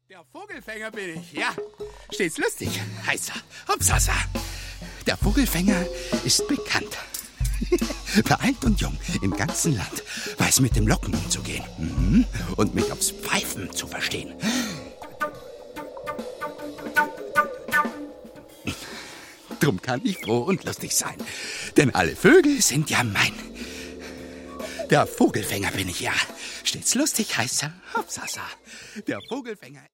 Der Vogelfänger bin ich, ja. Stets lustig, heißer Hopsasa. Der Vogelfänger ist bekannt. Für alt und jung im ganzen Land weiß mit dem Locken umzugehen. Und mich aufs Pfeifen zu verstehen. Drum kann ich froh und lustig sein. Denn alle Vögel sind ja mein. Der Vogelfänger bin ich, ja. Stets lustig, heißer Hopsasa. Der Vogelfänger...